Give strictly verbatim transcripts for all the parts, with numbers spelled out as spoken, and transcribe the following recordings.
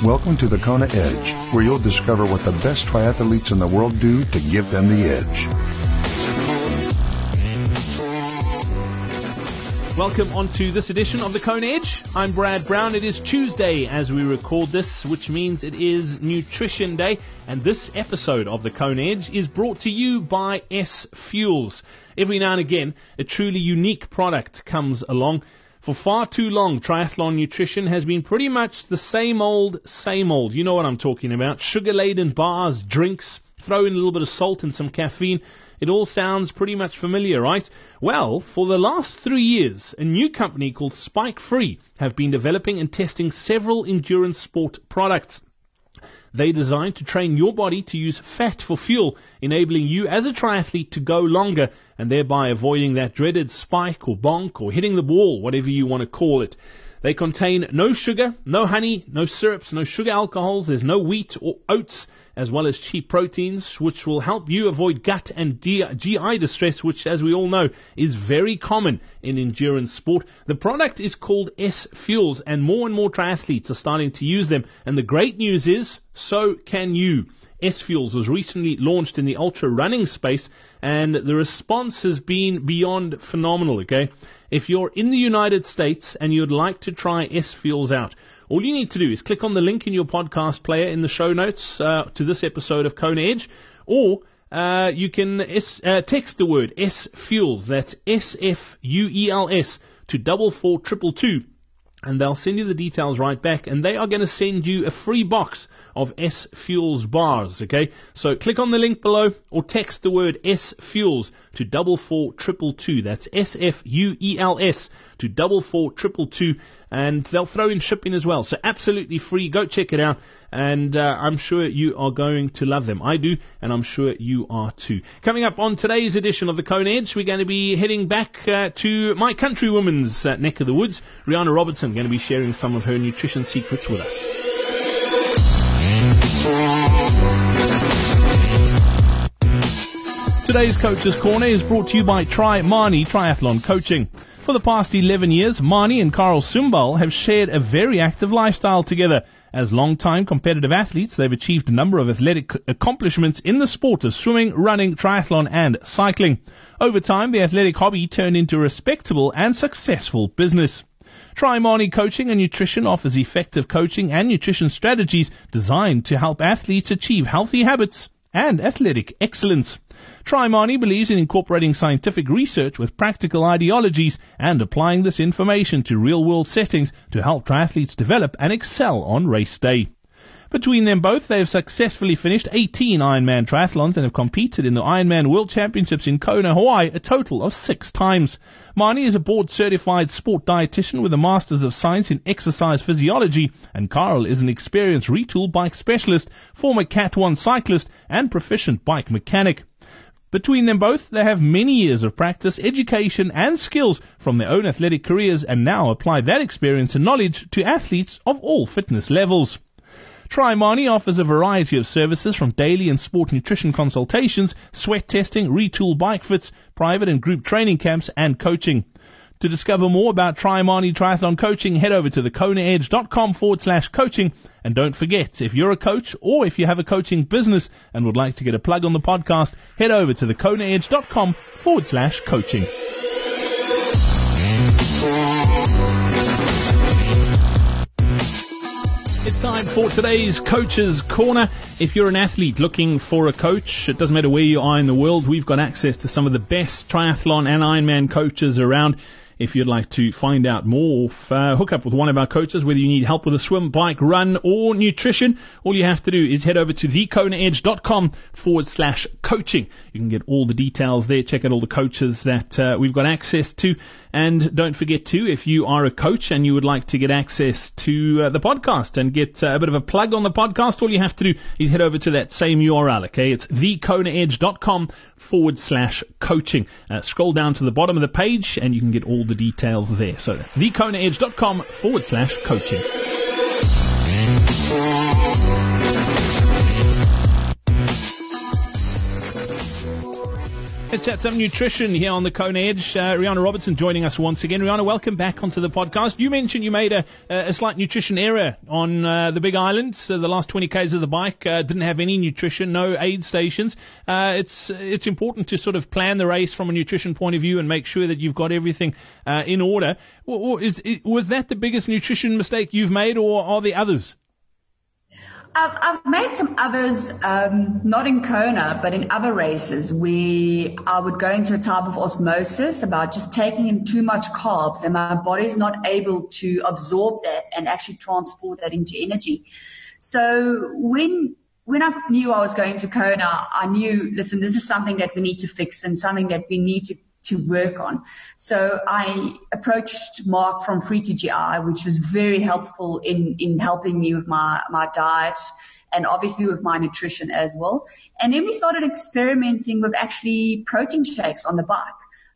Welcome to the Kona Edge, where you'll discover what the best triathletes in the world do to give them the edge. Welcome on to this edition of the Kona Edge. I'm Brad Brown. It is Tuesday as we record this, which means it is Nutrition Day. And this episode of the Kona Edge is brought to you by S Fuels. Every now and again, a truly unique product comes along. For far too long, triathlon nutrition has been pretty much the same old, same old. You know what I'm talking about. Sugar-laden bars, drinks, throw in a little bit of salt and some caffeine. It all sounds pretty much familiar, right? Well, for the last three years, a new company called Spike Free have been developing and testing several endurance sport products. They designed to train your body to use fat for fuel, enabling you as a triathlete to go longer and thereby avoiding that dreaded spike or bonk or hitting the wall, whatever you want to call it. They contain no sugar, no honey, no syrups, no sugar alcohols. There's no wheat or oats, as well as cheap proteins, which will help you avoid gut and G I distress, which, as we all know, is very common in endurance sport. The product is called S Fuels, and more and more triathletes are starting to use them. And the great news is, so can you. S Fuels was recently launched in the ultra running space, and the response has been beyond phenomenal, okay? If you're in the United States and you'd like to try S Fuels out, all you need to do is click on the link in your podcast player in the show notes uh, to this episode of Kona Edge, or uh, you can S, uh, text the word S Fuels, that's S F U E L S, to double four triple two. And they'll send you the details right back, and they are going to send you a free box of S Fuels bars, okay? So click on the link below or text the word S Fuels to double four triple two. That's S F U E L S to double four triple two, and they'll throw in shipping as well. So absolutely free. Go check it out, and uh, I'm sure you are going to love them. I do, and I'm sure you are too. Coming up on today's edition of the Kona Edge, we're going to be heading back uh, to my countrywoman's uh, neck of the woods. Rihanna Robertson going to be sharing some of her nutrition secrets with us. Today's Coach's Corner is brought to you by Tri Mani Triathlon Coaching. For the past eleven years, Mani and Carl Sumbal have shared a very active lifestyle together. As long-time competitive athletes, they've achieved a number of athletic accomplishments in the sport of swimming, running, triathlon and cycling. Over time, the athletic hobby turned into a respectable and successful business. Tri Mani Coaching and Nutrition offers effective coaching and nutrition strategies designed to help athletes achieve healthy habits and athletic excellence. Tri Mani believes in incorporating scientific research with practical ideologies and applying this information to real-world settings to help triathletes develop and excel on race day. Between them both, they have successfully finished eighteen Ironman triathlons and have competed in the Ironman World Championships in Kona, Hawaii, a total of six times. Mani is a board-certified sport dietitian with a Masters of Science in Exercise Physiology, and Carl is an experienced retool bike specialist, former Cat one cyclist, and proficient bike mechanic. Between them both, they have many years of practice, education, and skills from their own athletic careers, and now apply that experience and knowledge to athletes of all fitness levels. Tri Mani offers a variety of services from daily and sport nutrition consultations, sweat testing, retool bike fits, private and group training camps, and coaching. To discover more about Tri Mani Triathlon Coaching, head over to thekonaedge.com forward slash coaching. And don't forget, if you're a coach or if you have a coaching business and would like to get a plug on the podcast, head over to thekonaedge.com forward slash coaching. It's time for today's Coach's Corner. If you're an athlete looking for a coach, it doesn't matter where you are in the world, we've got access to some of the best triathlon and Ironman coaches around. If you'd like to find out more, uh, hook up with one of our coaches, whether you need help with a swim, bike, run, or nutrition, all you have to do is head over to thekonaedge.com forward slash coaching. You can get all the details there, check out all the coaches that uh, we've got access to. And don't forget too, if you are a coach and you would like to get access to uh, the podcast and get uh, a bit of a plug on the podcast, all you have to do is head over to that same U R L, okay? It's thekonaedge.com forward slash coaching. Uh, scroll down to the bottom of the page and you can get all the details there. So that's thekonaedge.com forward slash coaching. Let's chat some nutrition here on the Kona Edge. Uh, Rihanna Robertson joining us once again. Rihanna, welcome back onto the podcast. You mentioned you made a, a slight nutrition error on uh, the Big Island. So the last twenty kays of the bike uh, didn't have any nutrition, no aid stations. Uh, it's it's important to sort of plan the race from a nutrition point of view and make sure that you've got everything uh, in order. Is, is, was that the biggest nutrition mistake you've made, or are there others? I've, I've made some others, um, not in Kona, but in other races where I would go into a type of osmosis about just taking in too much carbs, and my body's not able to absorb that and actually transport that into energy. So when when I knew I was going to Kona, I knew, listen, this is something that we need to fix and something that we need to to work on. So I approached Mark from Free to G I, which was very helpful in, in helping me with my, my diet and obviously with my nutrition as well. And then we started experimenting with actually protein shakes on the bike,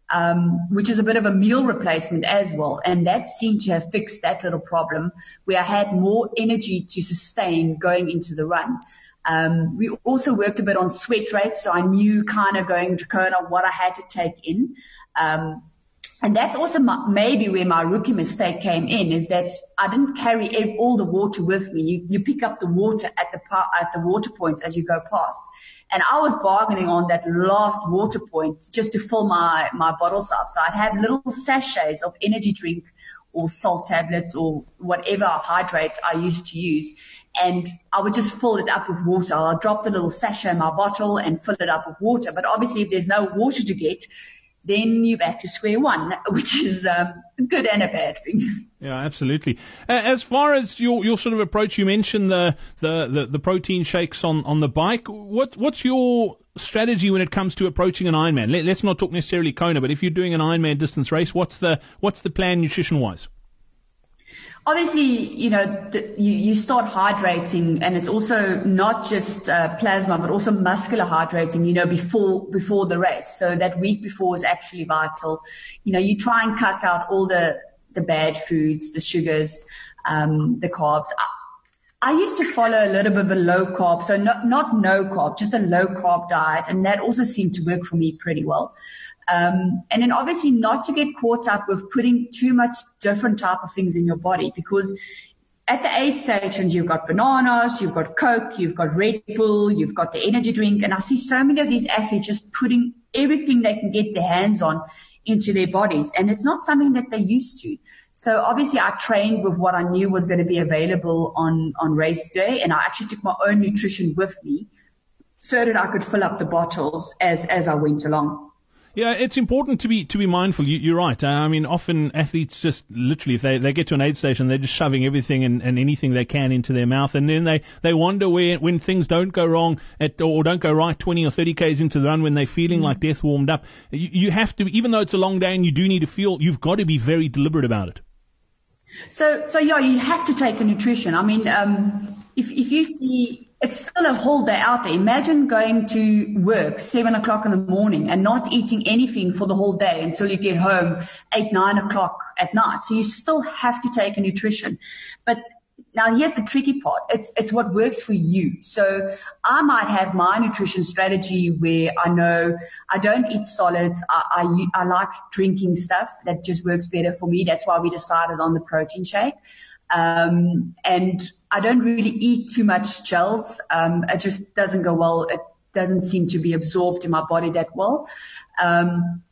um, which is a bit of a meal replacement as well. And that seemed to have fixed that little problem where I had more energy to sustain going into the run. Um, we also worked a bit on sweat rates, so I knew kind of going to Kona what I had to take in. Um, and that's also my, maybe where my rookie mistake came in, is that I didn't carry all the water with me. You, you pick up the water at the at the water points as you go past. And I was bargaining on that last water point just to fill my, my bottles up. So I'd have little sachets of energy drink or salt tablets or whatever hydrate I used to use. And I would just fill it up with water. I'll drop the little sachet in my bottle and fill it up with water. But obviously if there's no water to get, then you're back to square one, which is um, a good and a bad thing. Yeah, absolutely. Uh, as far as your, your sort of approach, you mentioned the, the, the, the protein shakes on, on the bike. What, what's your strategy when it comes to approaching an Ironman? Let, let's not talk necessarily Kona, but if you're doing an Ironman distance race, what's the what's the plan nutrition-wise? Obviously, you know, the, you, you start hydrating, and it's also not just uh, plasma, but also muscular hydrating, you know, before before the race. So that week before is actually vital. You know, you try and cut out all the, the bad foods, the sugars, um, the carbs. I, I used to follow a little bit of a low carb, so not, not no carb, just a low carb diet, and that also seemed to work for me pretty well. Um, and then obviously not to get caught up with putting too much different type of things in your body, because at the aid stations, you've got bananas, you've got Coke, you've got Red Bull, you've got the energy drink. And I see so many of these athletes just putting everything they can get their hands on into their bodies. And it's not something that they're used to. So obviously I trained with what I knew was going to be available on, on race day. And I actually took my own nutrition with me so that I could fill up the bottles as, as I went along. Yeah, it's important to be to be mindful. You, you're right. Uh, I mean, often athletes just literally, if they, they get to an aid station, they're just shoving everything and, and anything they can into their mouth, and then they, they wonder where when things don't go wrong at, or don't go right twenty or thirty kays into the run when they're feeling mm. like death warmed up. You, you have to, even though it's a long day and you do need to fuel, you've got to be very deliberate about it. So, so yeah, you have to take a nutrition. I mean, um, if if you see. It's still a whole day out there. Imagine going to work seven o'clock in the morning and not eating anything for the whole day until you get home eight, nine o'clock at night. So you still have to take a nutrition. But now here's the tricky part. It's, it's what works for you. So I might have my nutrition strategy where I know I don't eat solids. I, I, I like drinking stuff that just works better for me. That's why we decided on the protein shake. Um, and I don't really eat too much gels. Um, it just doesn't go well. It doesn't seem to be absorbed in my body that well. Um,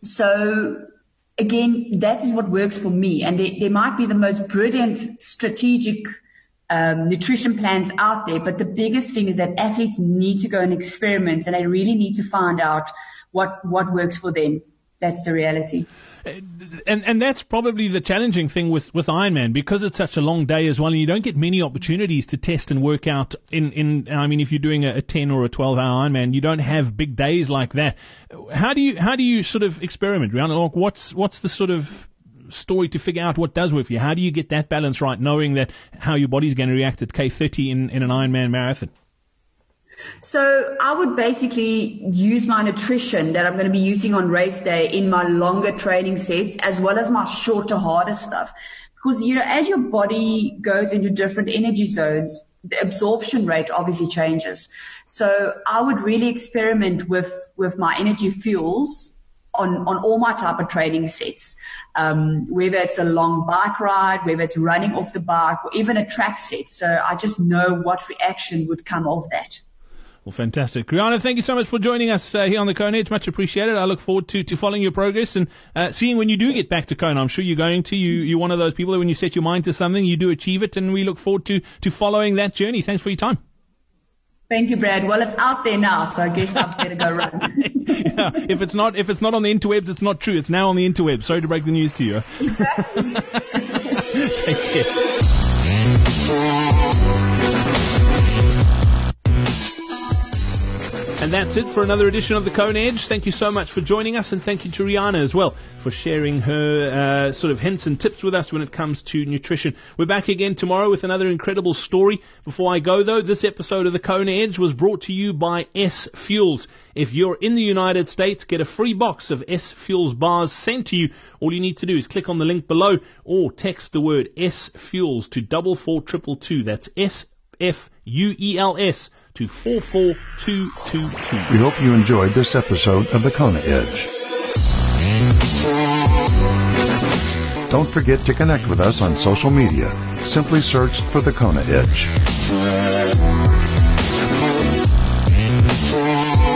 so again, that is what works for me. And there, there might be the most brilliant strategic um, nutrition plans out there, but the biggest thing is that athletes need to go and experiment, and they really need to find out what what works for them. That's the reality. And and that's probably the challenging thing with, with Ironman, because it's such a long day as well, and you don't get many opportunities to test and work out in, in I mean, if you're doing a, a ten or a twelve hour Ironman, you don't have big days like that. How do you how do you sort of experiment, Rihanna? What's what's the sort of story to figure out what does work for you? How do you get that balance right, knowing that how your body's going to react at K thirty in, in an Ironman marathon? So I would basically use my nutrition that I'm going to be using on race day in my longer training sets, as well as my shorter, harder stuff. Because, you know, as your body goes into different energy zones, the absorption rate obviously changes. So I would really experiment with, with my energy fuels on, on all my type of training sets. Um, whether it's a long bike ride, whether it's running off the bike, or even a track set. So I just know what reaction would come of that. Well, fantastic. Rihanna, thank you so much for joining us uh, here on the Kona Edge. Much appreciated. I look forward to, to following your progress and uh, seeing when you do get back to Kona. I'm sure you're going to. You, you're one of those people that when you set your mind to something, you do achieve it, and we look forward to, to following that journey. Thanks for your time. Thank you, Brad. Well, it's out there now, so I guess I've better go run. Yeah, if it's not if it's not on the interwebs, it's not true. It's now on the interwebs. Sorry to break the news to you. Exactly. Take care. And that's it for another edition of the Kona Edge. Thank you so much for joining us, and thank you to Rihanna as well for sharing her uh, sort of hints and tips with us when it comes to nutrition. We're back again tomorrow with another incredible story. Before I go, though, this episode of the Kona Edge was brought to you by S Fuels. If you're in the United States, get a free box of S Fuels bars sent to you. All you need to do is click on the link below or text the word S Fuels to double four triple two. That's S F U E L S to four four two two two. We hope you enjoyed this episode of the Kona Edge. Don't forget to connect with us on social media. Simply search for the Kona Edge.